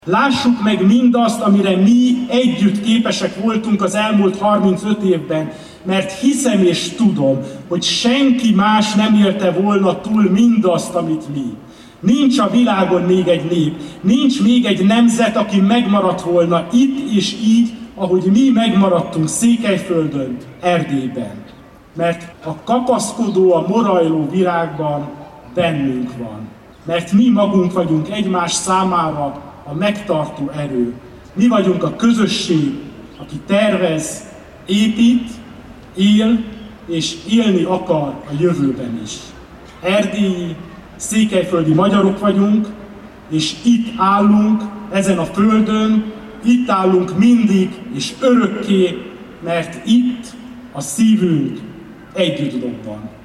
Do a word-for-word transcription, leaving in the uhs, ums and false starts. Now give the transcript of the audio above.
Lássuk meg mindazt, amire mi együtt képesek voltunk az elmúlt harmincöt évben, mert hiszem és tudom, hogy senki más nem élte volna túl mindazt, amit mi. Nincs a világon még egy nép, nincs még egy nemzet, aki megmaradt volna itt és így, ahogy mi megmaradtunk Székelyföldön, Erdélyben. Mert a kapaszkodó, a morajló virágban bennünk van. Mert mi magunk vagyunk egymás számára a megtartó erő. Mi vagyunk a közösség, aki tervez, épít, él és élni akar a jövőben is. Erdélyi, székelyföldi magyarok vagyunk, és itt állunk, ezen a földön, itt állunk mindig és örökké, mert itt a szívünk együtt dobban.